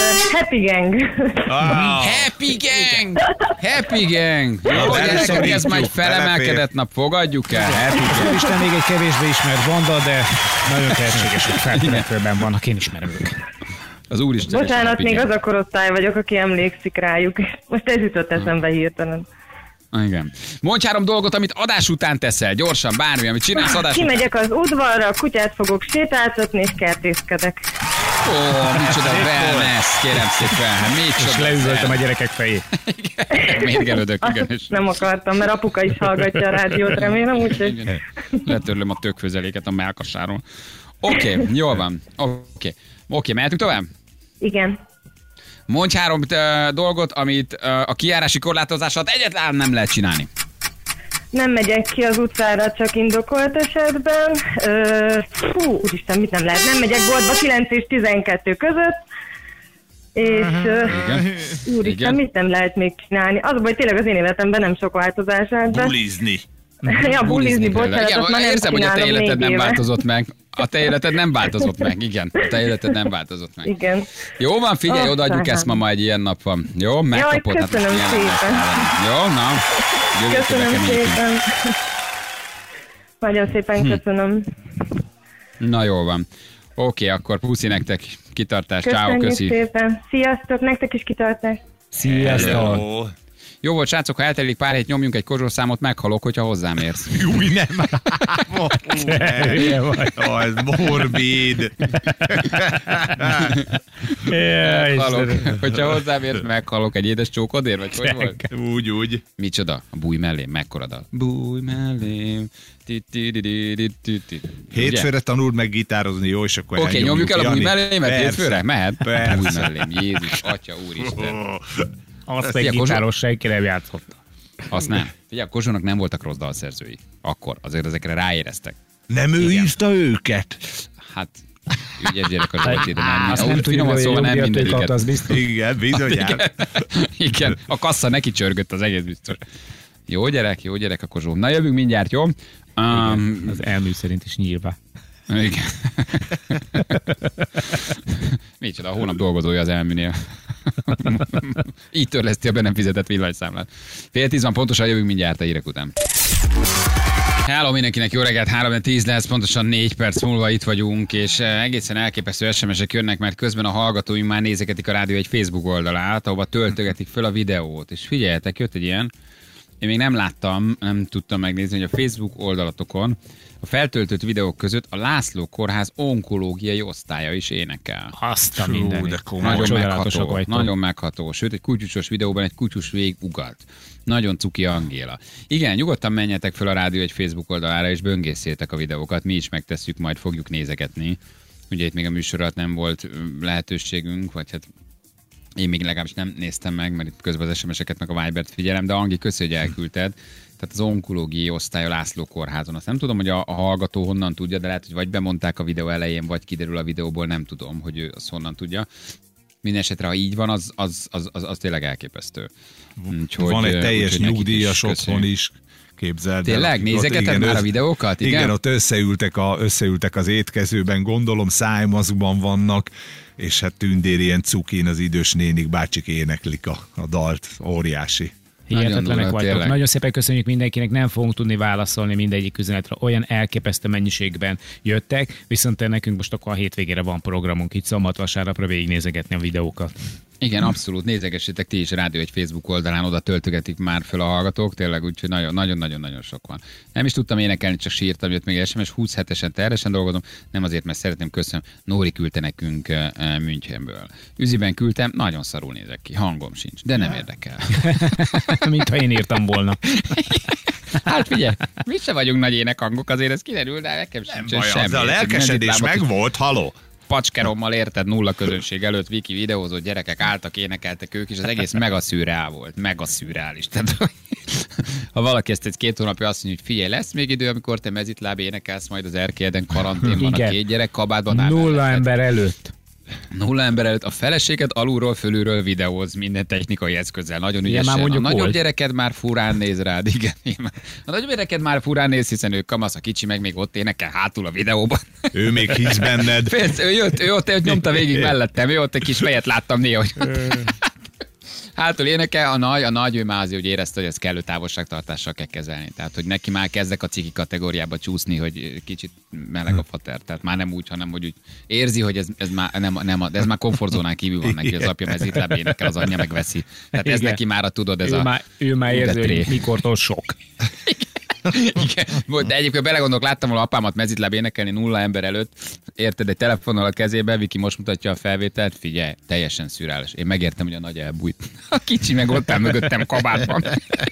Happy Gang. Ah, Happy Gang! Happy Gang! Jó, gyerekek, ez majd felemelkedett nap, fogadjuk el. Happy Gang. Isten még egy kevésbé ismert banda, de nagyon tehetségesek feltételekben vannak, én ismerem őket. Az Úristen. Bocsánat, még az a korosztály vagyok, aki emlékszik rájuk. Most ez jutott eszembe hirtelen. Igen. Mondj három dolgot, amit adás után teszel. Gyorsan, bármi, amit csinálsz adás után. Kimegyek az udvarra, a kutyát fogok sétáltatni, és kertészkedek. Ó, micsoda wellness, kérem szépen. Hát micsoda. És leüvöltem a gyerekek fejét. Mérgelődök, igen. Azt nem akartam, mert apuka is hallgatja a rádiót, remélem, úgyhogy... Letörlöm a tökfőzeléket a mellkasáról. Oké, okay, jól van. Oké, okay. okay, mehetünk tovább? Igen. Mondj három uh, dolgot, amit uh, a kijárási korlátozásat egyáltalán nem lehet csinálni. Nem megyek ki az utcára, csak indokolt esetben. Ö, fú, úristen, mit nem lehet? Nem megyek boltba kilenc és tizenkettő között. És ö, úristen, Igen. mit nem lehet még csinálni? Az a baj, tényleg az én életemben nem sok változás állt be. bulizni. Ja, bulizni, bocsánat, igen, azt már nem érzem, hogy a te csinálom életed négy nem éve. változott meg. A te életed nem változott meg, igen. A te életed nem változott meg. Igen. Jó van, figyelj, Aztán. odaadjuk ezt ma, ma egy ilyen nap van. Jó, megkapod. Jaj, köszönöm ilyen szépen. lesz. Jó, na. Jövő Köszönöm héten keményítünk. szépen. Nagyon szépen köszönöm. Na jó van. Oké, akkor puszi nektek. Kitartás, ciao, Köszönjük köszi. szépen. Sziasztok, nektek is kitartás. Sziasztok! Jó. Jó volt, srácok, ha eltelik pár hét, nyomjunk egy kozsószámot, meghalok, hogyha hozzám érsz. Új, nem. Ó, ez morbid. Meghalok. Hogyha hozzám érsz, meghalok egy édes csókodért, vagy hogy volt? Úgy, úgy. Micsoda? A búj mellém, mekkora dal? Búj mellém. Ti, ti, ti, ti, ti, ti, ti. Hétfőre tanuld meg gitározni, jó, és akkor Oké, okay, nyomjuk el a búj mellémet Persze. hétfőre? Mehet? Persze. Búj mellém, Jézus, Atya, Úristen. Azt Figyelj, egy Kozsó- gitáros senki nem játszott. Azt nem. Figyelj, a Kozsónak nem voltak rossz dalszerzői. Akkor, azért ezekre ráéreztek. Nem ő Igen. írta őket? Hát, ügyes gyerek a Zsolti, de nem. Azt Úgy nem tudjuk, finoman hogy szóval nem jogdíjat kapta, mindegyiket. az biztos. Igen, bizonyára. Igen. Igen, a kassa neki csörgött az egész biztos. Jó gyerek, jó gyerek a Kozsó. Na jövünk mindjárt, jó? Um, Az elmű szerint is nyilván. igen. Micsoda, a hónap dolgozója az elműnél. Így törleszti a be nem fizetett villanyszámlát. Fél tíz van, pontosan jövünk mindjárt a hírek után. Hello mindenkinek, jó reggelt, három tíz lesz, pontosan négy perc múlva itt vagyunk, és egészen elképesztő es em es-ek jönnek, mert közben a hallgatóink már nézegetik a rádió egy Facebook oldalát, ahova töltögetik föl a videót. És figyeljetek, jött egy ilyen, én még nem láttam, nem tudtam megnézni, hogy a Facebook oldalatokon a feltöltött videók között a László Kórház onkológiai osztálya is énekel. Azt a Fú, mindenit. de komoly. Nagyon Csodálatosak megható, vagytok. nagyon megható. Sőt, egy kutyusos videóban egy kutyus végig ugalt. Nagyon cuki Angéla. Igen, nyugodtan menjetek fel a rádió egy Facebook oldalára, és böngészétek a videókat. Mi is megtesszük, majd fogjuk nézegetni. Ugye itt még a műsor alatt nem volt ö, lehetőségünk, vagy hát én még legalábbis nem néztem meg, mert itt közben az es em es-eket meg a Vibert figyelem, de Angi, köszi, hogy elküldted. Tehát az onkológiai osztály a László Kórházon. Azt nem tudom, hogy a, a hallgató honnan tudja, de lehet, hogy vagy bemondták a videó elején, vagy kiderül a videóból, nem tudom, hogy ő azt honnan tudja. Mindenesetre, ha így van, az, az, az, az, az tényleg elképesztő. Úgyhogy, Van egy teljes úgyhogy nekik nyugdíjas is otthon köszönjük. is. Képzeld el, Tényleg? akik ott- Nézegeted igen, már a össze- videókat? Igen? Igen, ott összeültek, a, összeültek az étkezőben, gondolom szájmaszkban vannak, és hát tündér ilyen cukin az idős nénik, bácsik éneklik a, a dalt, óriási. Hihetetlenek durva, vagytok. tényleg. Nagyon szépen köszönjük mindenkinek, nem fogunk tudni válaszolni mindegyik üzenetre. Olyan elképesztő mennyiségben jöttek, viszont nekünk most akkor a hétvégére van programunk, itt szombat vasárnapra végignézegetni a videókat. Igen, abszolút. Nézegessétek ti is a rádió egy Facebook oldalán, oda töltögetik már föl a hallgatók, tényleg, úgyhogy nagyon-nagyon-nagyon sok van. Nem is tudtam énekelni, csak sírtam, jött még es em es, húsz hetesen terhesen dolgozom, nem azért, mert szeretném, köszönöm. Nóri küldte nekünk uh, Münchenből. Üziben küldtem, nagyon szarul nézek ki, hangom sincs, de nem érdekel. Mint ha én írtam volna. Hát figyelj, mi se vagyunk nagy énekhangok, azért ez kiderül, de nekem Nem sincs baj, semmi. de a lelkesedés meg volt, haló. Pacskerommal érted, nulla közönség előtt, Viki videózott, gyerekek álltak, énekeltek ők, és az egész mega szürreál volt, mega szürreális. Tehát, ha valaki ezt egy két hónapja azt mondja, hogy figyelj, lesz még idő, amikor te mezitláb énekelsz majd az erkélyeden, karanténban, a Igen. két gyerek kabátban áll Nulla mellett. ember előtt. Nulla ember előtt a feleséget alulról, fölülről videóz minden technikai eszközzel. Nagyon ügyesen. már A nagyobb volt. gyereked már furán néz rád, igen. A nagyobb gyereked már furán néz, hiszen ő kamasz, a kicsi meg még ott énekel hátul a videóban. Ő még hisz benned. Félsz, ő jött, ő ott, ő ott nyomta végig mellettem, ő ott egy kis fejet láttam néha, hogy hátul énekel, a nagy, a nagy, ő már azért, hogy érezte, hogy ezt kellő távolságtartással kell kezelni. Tehát, hogy neki már kezdek a ciki kategóriába csúszni, hogy kicsit meleg a fater. Tehát már nem úgy, hanem hogy úgy érzi, hogy ez, ez már nem, nem, de ez már komfortzónán kívül van neki, az apja mezítláb énekel, az anyja megveszi. Tehát ez Igen. neki már a tudod, ez ő a... Már, ő már érzi, ugatré. hogy mikortól sok. Igen. De egyébként belegondolok, láttam volna apámat mezitláb énekelni nulla ember előtt, érted, egy telefonnal a kezébe, Viki most mutatja a felvételt, figyelj, teljesen szürreális. Én megértem, hogy a nagy elbújt. A kicsi meg ott áll mögöttem kabátban.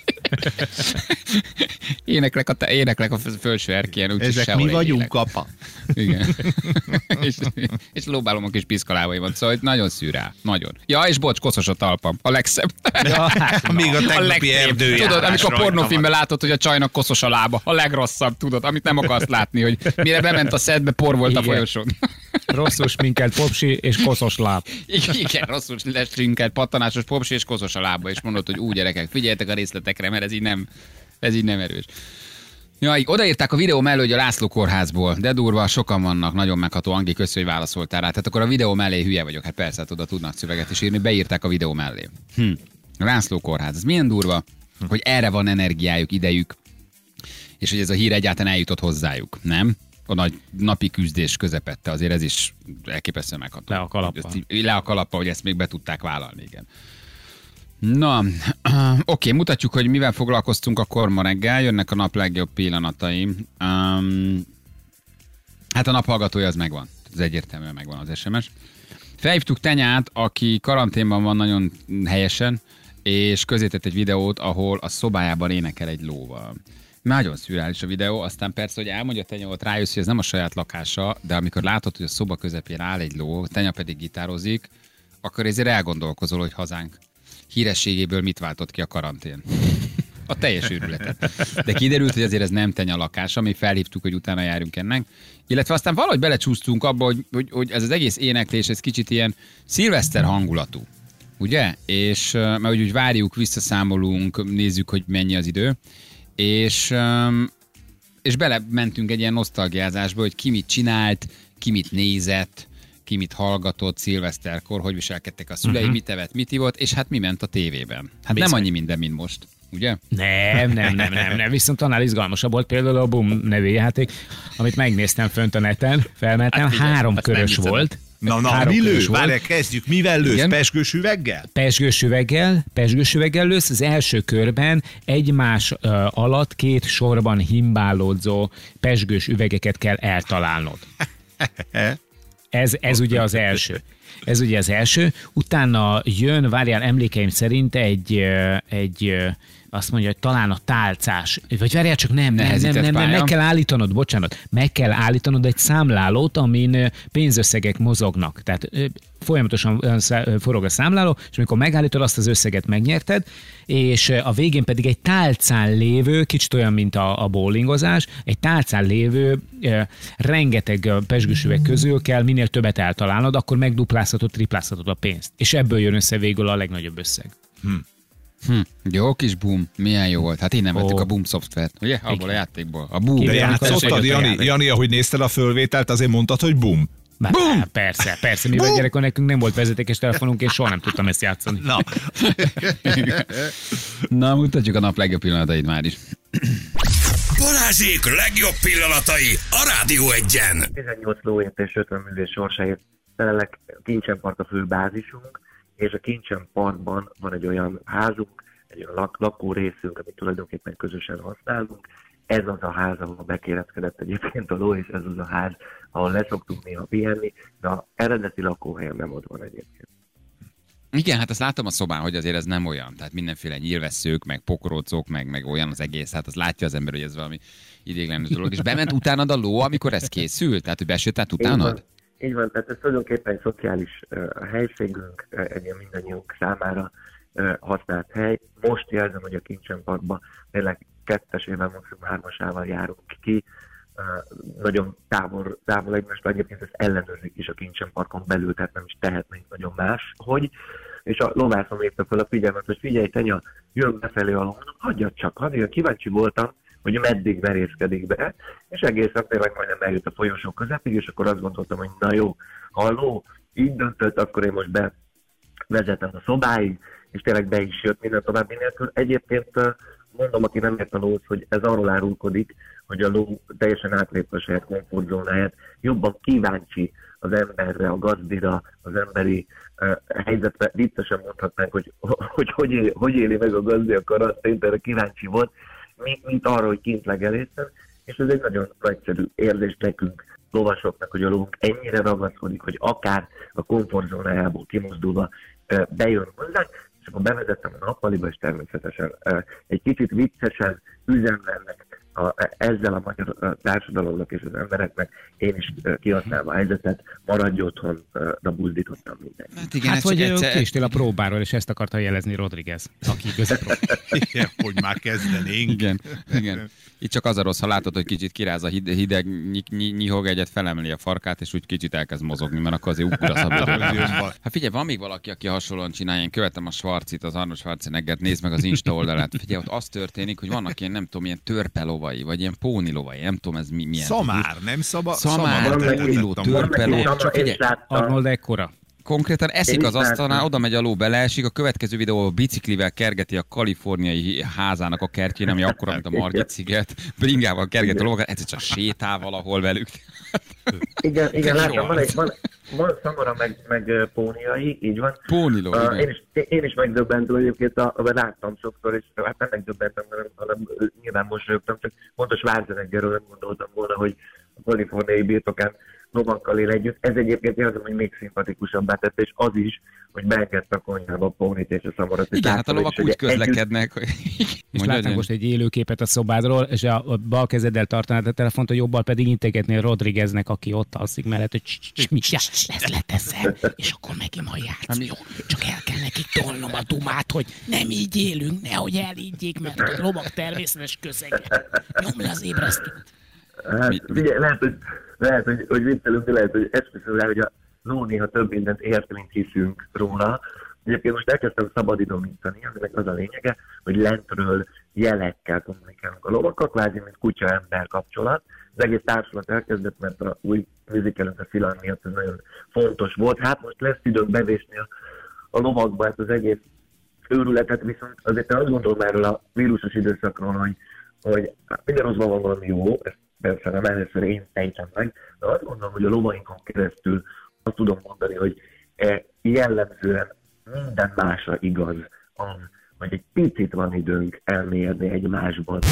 Éneklek a, te, éneklek a felső erkélyen, úgyhogy Ezek sehol mi egy vagyunk, élek. apa? Igen. és, és lóbálom a kis piszkalábaimat, szóval hogy nagyon szürreál. Nagyon. Ja, és bocs, koszos a talpam. A legszebb. Ja, hát, még a tegnapi legszebb. erdőjárás Tudod, amikor rajta pornófilmben látod, hogy a csajnak koszos a lába. A legrosszabb, tudod, amit nem akarsz látni, hogy mire bement a szedbe, por volt a Igen. folyosón. Rosszul sminkelt popsi és koszos láb. Igen, igen, rosszul lesrinkelt, pattanásos popsi és koszos a lába, és mondod, hogy úgy gyerekek, figyeljetek a részletekre, mert ez így nem, ez így nem erős. Jaj, odaírták a videó mellé, hogy a László kórházból, de durva, sokan vannak, nagyon megható. Angi, köszi, hogy válaszoltál rá. Tehát akkor a videó mellé hülye vagyok, hát persze, hát oda tudnak szöveget is írni, beírták a videó mellé. Hm. László kórház, ez milyen durva, hogy erre van energiájuk, idejük, és hogy ez a hír egyáltalán eljutott hozzájuk, nem? A nagy napi küzdés közepette, azért ez is elképesztően megható. Le a kalappal. Hogy ezt- Le a kalappal, hogy ezt még be tudták vállalni, igen. Na, oké, mutatjuk, hogy mivel foglalkoztunk akkor ma reggel, jönnek a nap legjobb pillanatai. Um, hát a nap hallgatója az megvan, ez egyértelműen megvan az es em es. Felhívtuk Tenyát, aki karanténban van nagyon helyesen, és közétett egy videót, ahol a szobájában énekel egy lóval. Nagyon szürreális a videó, aztán persze, hogy elmondja Tenya, ott rájössz, hogy ez nem a saját lakása, de amikor látod, hogy a szoba közepén áll egy ló, Tenya pedig gitározik, akkor ezért elgondolkozol, hogy hazánk hírességéből mit váltott ki a karantén. A teljes őrületet. De kiderült, hogy azért ez nem Tenya lakása, mi felhívtuk, hogy utána járjunk ennek. Illetve aztán valahogy belecsúsztunk abba, hogy, hogy, hogy ez az egész éneklés, ez kicsit ilyen szilveszter hangulatú. Ugye? És mert úgy, úgy várjuk, visszaszámolunk, nézzük, hogy mennyi az idő. És, és belementünk egy ilyen nosztalgiázásba, hogy ki mit csinált, ki mit nézett, ki mit hallgatott szilveszterkor, hogy viselkedtek a szülei, uh-huh. mit evett, mit ivott, és hát mi ment a tévében. Hát Bizony. nem annyi minden, mint most, ugye? Nem, nem, nem, nem, nem. Viszont annál izgalmasabb volt például a Boom nevű játék, amit megnéztem fönt a neten, felmentem, Hát figyelj, három azt nem körös hiszem. volt. Na, na, Három mi lő? körös volt. Várj, kezdjük. Mivel lősz? Igen. Pezsgős üveggel? Pezsgős üveggel, pezsgős üveggel lősz, az első körben egymás uh, alatt két sorban himbálódzó pezsgős üvegeket kell eltalálnod. Ez, ez ugye az első. Ez ugye az első. Utána jön, várjál, emlékeim szerint egy, ö, egy ö, azt mondja, hogy talán a tálcás, vagy várjál csak nem, nem, nem, Nehezített nem, nem, pálya. meg kell állítanod, bocsánat, meg kell állítanod egy számlálót, amin ö, pénzösszegek mozognak. Tehát ö, folyamatosan ö, szá- ö, forog a számláló, és amikor megállítod, azt az összeget megnyerted, és ö, a végén pedig egy tálcán lévő, kicsit olyan, mint a, a bowlingozás, egy tálcán lévő ö, rengeteg ö, pezsgős üveg közül kell minél többet eltalálnod, akkor megduplázhatod, triplázhatod a pénzt. És ebből jön össze végül a legnagyobb összeg. Hm. Jó kis Boom, milyen jó volt. Hát innen vettük Ó. a Boom szoftvert, ugye? Abból Igen. a játékból. A Boom. De Kivéve, amikor játszottad, összejött a Jani, játék. Jani, ahogy nézted a fölvételt, azért mondtad, hogy bum. Bá, persze, persze. Mivel gyerekkor nekünk nem volt vezetékes telefonunk, és soha nem tudtam ezt játszani. Na, Na, mutatjuk a nap legjobb pillanatait már is. Balázsék legjobb pillanatai a Rádió Egyen. tizennyolc lóért és ötven művés sorsáért felelek, Kincsenpart a fő bázisunk, és a Kincsenpartban van egy olyan házunk, egy olyan lak- lakórészünk, amit tulajdonképpen közösen használunk. Ez az a ház, ahol bekéreckedett egyébként a ló, és ez az a ház, ahol leszoktunk néha pihenni, de a eredeti lakóhelyen nem ott van egyébként. Igen, hát azt látom a szobán, hogy azért ez nem olyan. Tehát mindenféle nyílvesszők, meg pokrócok, meg, meg olyan az egész. Hát az látja az ember, hogy ez valami idéglenes dolog. És bement utánad a ló, amikor ez készült? Tehát, hogy besőtt Így van, utánad? így van, tehát ez tulajdonképpen egy szociális uh, helységünk, uh, egy ilyen mindannyiunk számára uh, használt hely. Most jelzem, hogy a Kincsenparkba tényleg kettesével, maximum hármasával járunk ki. nagyon távol, távol egymást, egyébként ezt ellenőrzik is a Kincsen Parkon belül, tehát nem is tehetnénk nagyon más, hogy és a lovászom lépte fel a figyelmet, hogy figyelj, Tenya, jön befelé a lónak, hagyjad csak, hagyjad, kíváncsi voltam, hogy meddig merészkedik be, és egészen tényleg majdnem eljött a folyosó közepig, és akkor azt gondoltam, hogy na jó, ha a ló így döntött, akkor én most bevezetem a szobáig, és tényleg be is jött minden további nélkül. Egyébként mondom, aki nem ért a lót, hogy ez arról árulkodik, hogy a ló teljesen átlépve a saját komfortzónáját, jobban kíváncsi az emberre, a gazdira, az emberi uh, helyzetre. Viccesen mondhatnánk, hogy hogy, hogy, éli, hogy éli meg a gazdi a karantént, erre kíváncsi volt, mint, mint arra, hogy kint legelészen, és ez egy nagyon nagyszerű érzés nekünk, lovasoknak, hogy a lónk ennyire ragaszkodik, hogy akár a komfortzónájából kimozdulva uh, bejön hozzánk, és akkor bevezettem a nappaliba, és természetesen uh, egy kicsit viccesen üzennek a, ezzel a magyar társadalomnak és az embereknek, én is kihasználva a helyzetet, maradj otthon, de buzdítottam mindenki. Hát, igen, hát hogy egyszer... késtél a próbáról, és ezt akarta jelezni Rodriguez, aki igazából. Igen, hogy már kezdenénk. Igen, igen. Itt csak az a rossz, ha látod, hogy kicsit kiráz a hideg, nyihog egyet, felemeli a farkát, és úgy kicsit elkezd mozogni, mert akkor azért ugor a szabadon. Hát figyelj, van még valaki, aki hasonlóan csinálja, én követem a Schwarzit, az Arnold Schwarzeneggert, nézd meg az Insta oldalát. Figyelj, ott az történik, hogy vannak ilyen, nem tudom, ilyen törpelovai, vagy ilyen pónilovai, nem tudom, ez mi, milyen. Szamár, nem szaba? Szamár, póniló, törpeló. Csak figyelj, Arnold ekkora. Konkrétan eszik az asztalnál, oda megy a ló, beleesik, a következő videóban biciklivel kergeti a kaliforniai házának a kertjén, ami akkora, mint a Margit-sziget, bringával kergeti a lóval, egyszer csak sétál valahol velük. Igen, igen, látom, van, egy, van, van szamara meg, meg póniai, így van. Póniló, uh, én, is, én is megdöbbentem egyébként, a, a, láttam sokszor, és hát nem megdöbbentem, hanem nyilván mosolyogtam, csak pontos Schwarzeneggerről nem gondoltam volna, hogy a kaliforniai birtokán lovakkal él együtt. Ez egyébként érzem, hogy még szimpatikusabbá tette, és az is, hogy beengedte a konyhába a pónit és a szamarat. Igen, hát a lovak úgy közlekednek. Hogy... És látnánk most egy élőképet a szobádról, és a, a bal kezeddel tartanád a telefont, a jobbal pedig integetnél Rodrigueznek, aki ott alszik mellett, hogy mit ezt leteszem, és akkor megint majd játsz, jó? Csak el kell neki tolnom a dumát, hogy nem így élünk, nehogy elígyék, mert a lovak természetes közege. Nyom le az ébresztőt. Hát, figyelj, lehet, hogy, lehet, hogy, hogy viccelünk, de lehet, hogy esküszöm rá, hogy a ló néha több mindent ért, mint hiszünk róla. Egyébként most elkezdtem szabadidomítani, aminek az a lényege, hogy lentről jelekkel kommunikálunk a lovakkal, kvázi, mint kutya-ember kapcsolat. Az egész társulat elkezdett, mert a új műzikelünk a Szilárd miatt ez nagyon fontos volt. Hát most lesz időnk bevésni a, a lovakba ezt az egész őrületet, viszont azért azt gondolom erről a vírusos időszakról, hogy, hogy minden rosszban van valami jó, ezt persze nem először én fejtem meg, de azt gondolom, hogy a lovainkon keresztül azt tudom mondani, hogy jellemzően minden másra igaz az, hogy egy picit van időnk elmérni egymásban.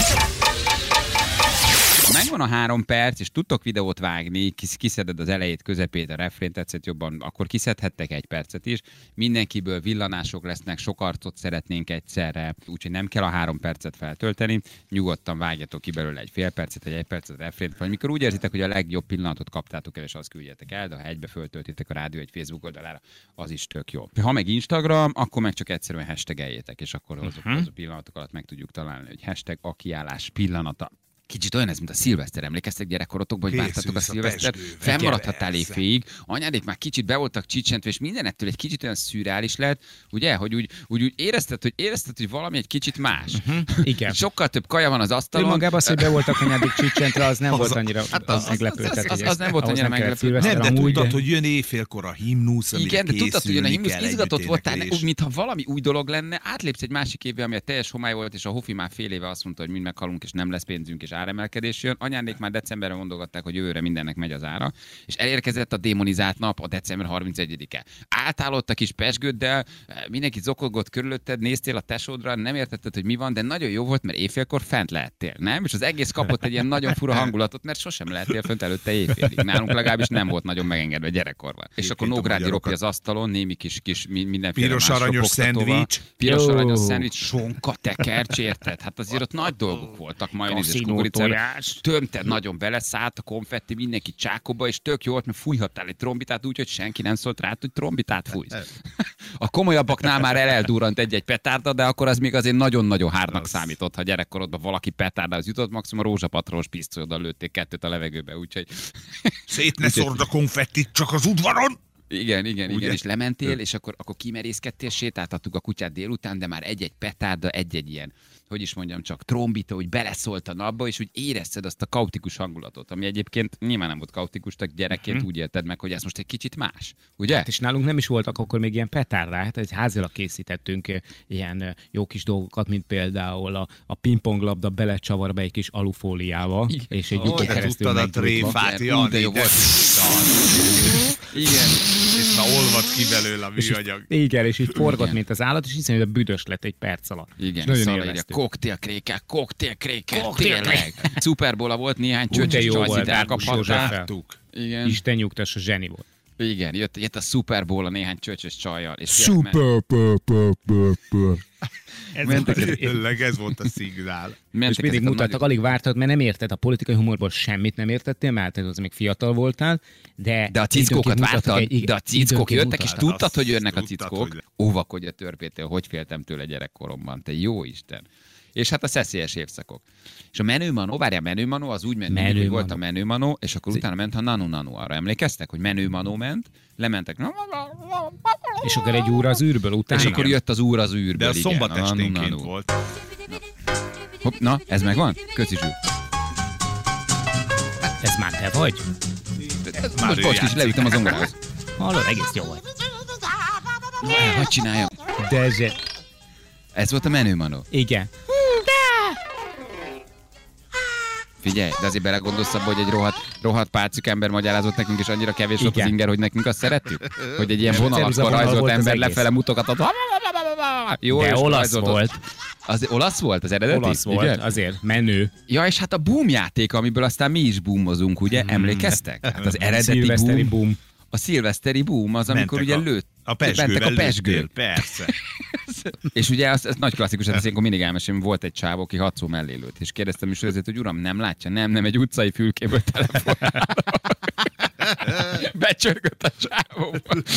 Ha megvan a három perc, és tudtok videót vágni, kiszeded az elejét, közepét, a refrént tetszett jobban, akkor kiszedhettek egy percet is. Mindenkiből villanások lesznek, sok arcot szeretnénk egyszerre, úgyhogy nem kell a három percet feltölteni. Nyugodtan vágjatok ki belőle egy fél percet, egy egy percet a refrént, vagy mikor úgy érzitek, hogy a legjobb pillanatot kaptátok el, és azt küldjetek el, de ha egybe föltöltitek a rádió egy Facebook oldalára, az is tök jó. Ha meg Instagram, akkor meg csak egyszerűen hashtageljétek, és akkor azok uh-huh. az a pillanatok alatt meg tudjuk találni, hogy hashtag a kiállás pillanata. Kicsit olyan ez, mint a szilveszter. Emlékeztek gyerekkorotokban, hogy vártatok a szilvesztert? Fennmaradhattál éjféig, anyádék már kicsit be voltak csicsentve, és mindenettől egy kicsit olyan szürreális lett, ugye, hogy úgy, úgy, úgy érezted, hogy érezted, hogy valami egy kicsit más. Uh-huh. Igen. Sokkal több kaja van az asztalon. Magában az, hogy be voltak anyádék csicsentve, az nem az volt annyira hát az, meglepő. Az, az, az, az nem volt annyira meglepő. Nem, de tudtad, hogy jön éjfélkor a himnusz, amire igen, de tudtad, hogy jön a himnusz, izgatott voltál, úgy, mintha valami új dolog lenne, átlépsz egy másik évbe, ami a teljes homály volt, és a Hofi már fél éve azt mondta, hogy mind meghalunk, és nem lesz pénzünk, és áremelkedés jön. Anyándék már decemberben mondogatták, hogy jövőre mindennek megy az ára, és elérkezett a démonizált nap, a december harmincegyedike. Álltál ott a kis pezsgőddel, mindenki zokogott körülötted, néztél a tesódra, nem értetted, hogy mi van, de nagyon jó volt, mert éjfélkor fent lehettél, nem? És az egész kapott egy ilyen nagyon fura hangulatot, mert sosem lehettél fönt előtte éjfélig. Nálunk legalábbis nem volt nagyon megengedve gyerekkorban. És akkor Nógrádi Ropi az asztalon, némi kis, kis mindenféle piros aranyos szendvics, piros aranyos szendvics, sonka, tekercs, érted? Hát azért ott nagy dolgok voltak, majonéz és kukoricával. tojás. Tömted nagyon beleszállt a konfetti, mindenki csákóba, és tök jó volt, mert fújhattál egy trombitát úgy, hogy senki nem szólt rá, hogy trombitát fújsz. A komolyabbaknál már el eldurrant egy-egy petárda, de akkor az még azért nagyon-nagyon hárnak számított, ha gyerekkorodban valaki petárdához jutott, maximum a rózsapatros pisztolyoddal lőtték kettőt a levegőbe, úgyhogy... Szét ne szórd a konfettit csak az udvaron! Igen, igen, Ugye? igen, és lementél, és akkor, akkor kimerészkedtél, sétáltattuk a kutyát délután, de már egy-egy petárda, egy-egy ilyen, hogy is mondjam, csak trombita, hogy beleszólt a napba, és úgy érezted azt a kaotikus hangulatot, ami egyébként nyilván nem volt kaotikus, tehát gyerekként Mhm. úgy élted meg, hogy ez most egy kicsit más, ugye? Hát és nálunk nem is voltak akkor még ilyen petárdák, hát egy házilag készítettünk eh, ilyen eh, jó kis dolgokat, mint például a, a pingponglabda belecsavar be egy kis alufóliába, Igen. és egy Ó, lyukon de keresztül tudtad a meggyújtva. tréfát, Igen, ú, de Jani, jó de volt. Igen. és na olvad ki belőle a műanyag. Igen, és így forgott, Igen. mint az állat, és hiszen, hogy a büdös lett egy perc alatt. És Igen, nagyon szóval így a élveztük. koktélkrékek, koktélkrékek, Koktélkrékek. tényleg. Super Bowl volt, néhány Ú, de csöcsös jó csajszit volt, elkaphattál. Józseffel. Igen. Isten nyugtassa, zseni volt. Igen, jött, jött a Super Bowl a néhány csöcsös csajjal. És Super, Ez Mentek- volt- Tényleg ez volt a szignál. és mentek mindig ezek a mutattak, nagy- alig vártad, mert nem érted a politikai humorból semmit nem értettél, mert az még fiatal voltál, de... De a cickókat időnként mutattak vártad, egy- igen, de a cickók időnként jöttek, és mutattak. tudtad, hogy jönnek a Tudtad, cickók. hogy- Óvakodj a törpétől, hogy féltem tőle gyerekkoromban, te jó Isten. És hát a szeszélyes évszakok. És a menőmanó, várjál, menőmanó, az úgy ment, mindig, hogy Menőmanó. volt a menőmanó, és akkor utána ment a nanu-nanu. Arra emlékeztek, hogy menőmanó ment, lementek, És akkor egy úr az űrből utána. és akkor jött az úr az űrből. De a igen, szombat a esténként nanu-nanu. volt. Hopp, na, ez megvan? Köci Zsül. Ez már te vagy? Már Most ő bocs, kis játszik. leütöm az zongorához. Hallod, egész jó vagy. Hogy csináljam? Dezse. Ez volt a menőmanó. Igen. Figyelj, de azért belegondolsz abba, hogy egy rohadt, rohadt pálcik ember magyarázott nekünk, és annyira kevés volt az Igen. inger, hogy nekünk azt szerettük? Hogy egy ilyen Ceruza vonalakkal vonal rajzolt volt az ember egész. lefele mutogatott. Jó, De és olasz rajzoltott. volt. Az olasz volt az eredeti? Olasz volt, Igen? azért menő. Ja, és hát a boom játék, amiből aztán mi is boomozunk, ugye? Emlékeztek? Hát az eredeti Szilveszteri boom, boom. a szilveszteri boom, az amikor Mentek ugye a- lőtt. A mentek pesgővel a pesgőn. lőttél, persze. És ugye az, az nagy klasszikus, hát ezt ilyenkor mindig elmesélem, volt egy csávó, aki hatszó mellé lőtt, és kérdeztem is azért, hogy uram, nem látja? Nem, nem, egy utcai fülkéből telefonál. Becsörgött a csávó.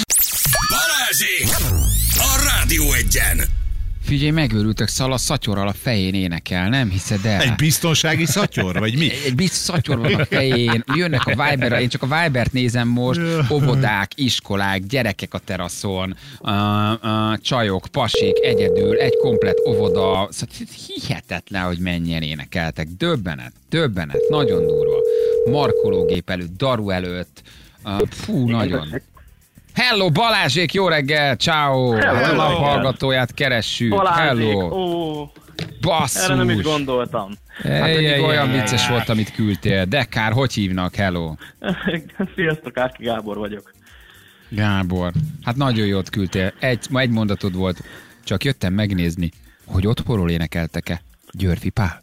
Balázsék! A Rádió Egyen! Figyelj, megőrültök, Szala szatyorral a fején énekel, nem hiszed el? Egy biztonsági szatyor, vagy mi? Egy, egy biztos szatyor van a fején, jönnek a Viberre, én csak a Vibert nézem most, óvodák, iskolák, gyerekek a teraszon, uh, uh, csajok, pasik, egyedül, egy komplett óvoda, szóval hihetetlen, hogy mennyien énekeltek, döbbenet, döbbenet, nagyon durva, markológép előtt, daru előtt, uh, fú, nagyon. Hello, Balázsék, jó reggel, ciao. Hello. A hallgatóját keressük. Balázsék, Hello. ó, Basszus. erre nem is gondoltam. Hát Ej, eddig ej, olyan ej, vicces ej. volt, amit küldtél. De kár, hogy hívnak? Hello. Sziasztok, Árki Gábor vagyok. Gábor. Hát nagyon jót küldtél. Egy, ma egy mondatod volt. Csak jöttem megnézni, hogy otthonról énekeltek-e. Györfi Pál.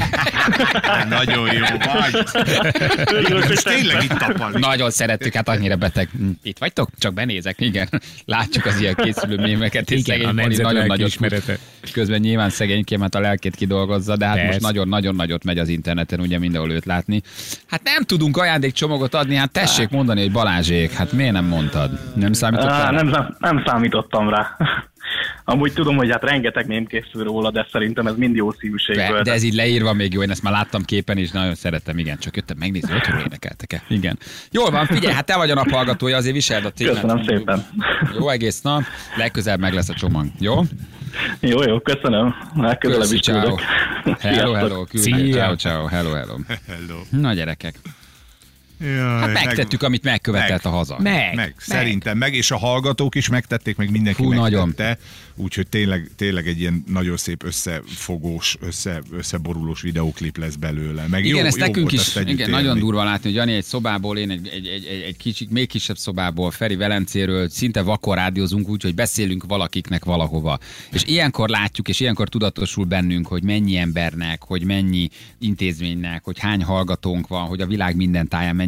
Nagyon jó vagy. Most tényleg itt tapad. Nagyon szerettük, hát annyira beteg. Hm, Itt vagytok? Csak benézek, igen. Látjuk az ilyen készülő mémeket. És Igen, szegény a Pali nemzet nagyon nagyot lelkiismerete. fut. Közben nyilván szegénykém, hát a lelkét kidolgozza, de hát Persze. most nagyon-nagyon nagyot megy az interneten, ugye mindenhol őt látni. Hát nem tudunk ajándékcsomagot adni, hát tessék mondani, hogy Balázsék, hát miért nem mondtad? Nem számítottál? Á, rá? nem, nem, nem számítottam rá. Amúgy tudom, hogy hát rengeteg mém készül róla, de szerintem ez mind jó szívűségből. De, de ez így leírva még jó, én ezt már láttam képen is, nagyon szeretem, igen, csak jöttem megnézni, hogy otthonról énekeltek-e. Igen. Jól van, figyelj, hát te vagy a naphallgatója, azért viseld a témát. Köszönöm szépen. Jó egész nap, legközelebb meg lesz a csomag, jó? Jó, jó, köszönöm. Legközelebb Köszi, is ciao. küldök. Hello, Sziasztok. hello, küldj. Szia. Ciao, ciao, hello, hello. Hello. Na gyerekek, Jaj, hát megtettük, amit megkövetelt a haza. Meg, Meg, meg. szerintem meg, és a hallgatók is megtették, meg mindenki Fú, megtette. Úgyhogy tényleg, tényleg egy ilyen nagyon szép összefogós, össze, összeborulós videóklip lesz belőle. Meg Igen, jó, ezt jó nekünk volt is ezt együtt igen, élni. nagyon durva látni, hogy Jani egy szobából, én egy, egy, egy, egy, egy kicsit, még kisebb szobából, Feri Velencéről, szinte vakon rádiózunk úgy, hogy beszélünk valakiknek valahova. És ilyenkor látjuk, és ilyenkor tudatosul bennünk, hogy mennyi embernek, hogy mennyi intézménynek, hogy hány hallgatónk van, hogy a világ minden táján mennyi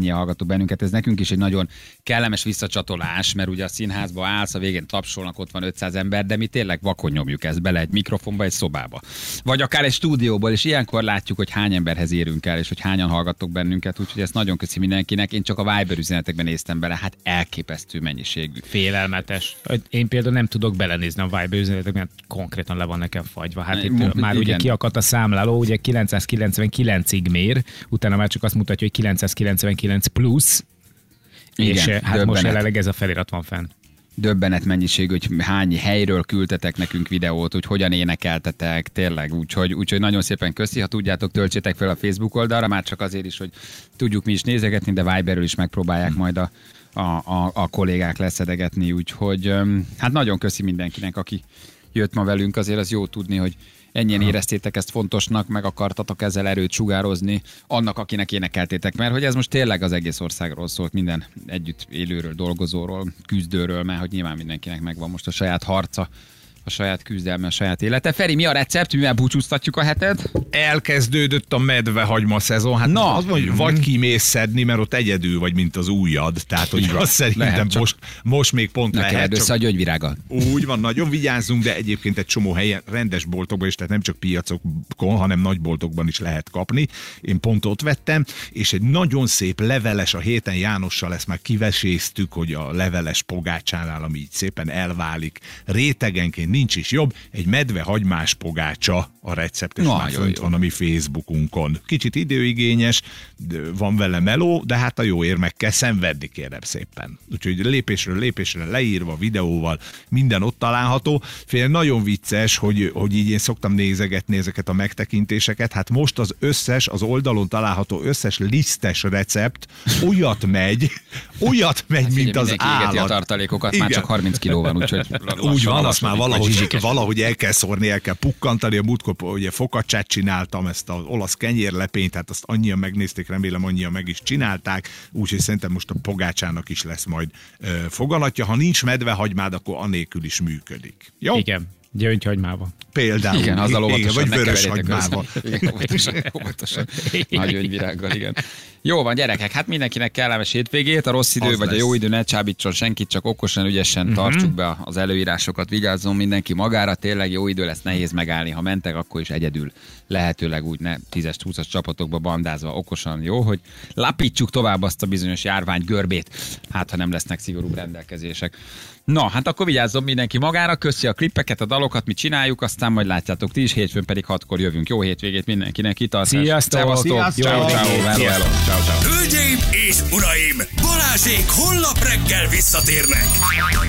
mennyi hallgató bennünket. Ez nekünk is egy nagyon kellemes visszacsatolás, mert ugye a színházba állsz, a végén tapsolnak, ott van ötszáz ember, de mi tényleg vakon nyomjuk ezt bele egy mikrofonba, egy szobába. Vagy akár egy stúdióból, és ilyenkor látjuk, hogy hány emberhez érünk el, és hogy hányan hallgattok bennünket, úgyhogy ezt nagyon köszi mindenkinek. Én csak a Viber üzenetekben néztem bele, hát elképesztő mennyiségű. Félelmetes. Én például nem tudok belenézni a Viber üzenetekben, mert konkrétan le van nekem fagyva. Hát itt M- már igen. ugye kiakadt a számláló, ugye kilencszázkilencvenkilencig mér, utána már csak azt mutatja, hogy kilencszázkilencvenkilenc plusz, Igen, és hát döbbenet. most jelenleg ez a felirat van fenn. Döbbenet mennyiség, hogy hány helyről küldtetek nekünk videót, hogy hogyan énekeltetek, tényleg, úgyhogy, úgyhogy nagyon szépen köszi, ha tudjátok, töltsétek fel a Facebook oldalra, már csak azért is, hogy tudjuk mi is nézegetni, de Viberről is megpróbálják majd a, a, a, a kollégák leszedegetni, úgyhogy öm, hát nagyon köszi mindenkinek, aki jött ma velünk, azért az jó tudni, hogy ennyien éreztétek ezt fontosnak, meg akartatok ezzel erőt sugározni annak, akinek énekeltétek, mert hogy ez most tényleg az egész országról szólt, minden együtt élőről, dolgozóról, küzdőről, mert hogy nyilván mindenkinek megvan most a saját harca, a saját küzdelme, a saját élete. Feri, mi a recept, mivel búcsúztatjuk a hetet? Elkezdődött a medvehagyma szezon. Hát Na. az mondja, vagy kimész szedni, mert ott egyedül vagy, mint az ujjad. Tehát, hogy azt szerintem Lehet, csak most, most még pont Ne lehet. keverd össze Csak a gyöngyvirággal. úgy van, nagyon vigyázzunk, de egyébként egy csomó helyen, rendes boltokban is, tehát nem csak piacokon, hanem nagyboltokban is lehet kapni. Én pont ott vettem, és egy nagyon szép leveles, a héten Jánossal ezt már kiveséztük, hogy a leveles pogácsánál, ami így szépen elválik, rétegenként nincs is jobb, egy medvehagymás pogácsa a recept, és Na, már jó, fönt jó. van a mi Facebookunkon. Kicsit időigényes, de van vele meló, de hát a jó ér meg kell szenvedni, kérem szépen. Úgyhogy lépésről lépésre leírva, videóval, minden ott található. Fél nagyon vicces, hogy, hogy így én szoktam nézegetni ezeket a megtekintéseket. Hát most az összes, az oldalon található összes lisztes recept olyat megy, olyat megy, Hát, mint az mindenki égeti a állat. tartalékokat, Igen. már csak harminc kiló van, úgyhogy Úgy van, azt már valahogy, zsizsikes. valahogy el kell szórni, el kell pukkantani. A múltkor ugye fokacsát csináltam, ezt az olasz kenyérlepényt, hát azt annyian megnézték, remélem annyian meg is csinálták, úgyhogy szerintem most a pogácsának is lesz majd ö, foganatja. Ha nincs medvehagymád, akkor anélkül is működik. Jó? Igen, gyöngyhagymával. Például. Igen, azzal Igen, óvatosan, vagy ne vörös keverjétek hagymával. össze. Igen, óvatosan, óvatosan. Nagy gyöngyvirággal, igen. Jó van, gyerekek, hát mindenkinek kellemes hétvégét, a rossz idő Az vagy lesz. a jó idő ne csábítson senkit, csak okosan, ügyesen uh-huh. tartsuk be az előírásokat, vigyázzon mindenki magára, tényleg jó idő lesz, nehéz megállni, ha mentek, akkor is egyedül, lehetőleg úgy ne tízes-húszas csapatokba bandázva, okosan, jó, hogy lapítsuk tovább azt a bizonyos járvány görbét, hát ha nem lesznek szigorúbb rendelkezések. Na, hát akkor vigyázzon mindenki magára, köszi a klippeket, a dalokat, mi csináljuk, aztán majd látjátok ti is, hétfőn pedig hatkor jövünk. Jó hétvégét mindenkinek, kitartás. Sziasztok! Szevasztok! Sziasztok! Ciao, ciao, hello, hello. Ciao, ciao. Hölgyeim és uraim, Balázsék holnap reggel visszatérnek.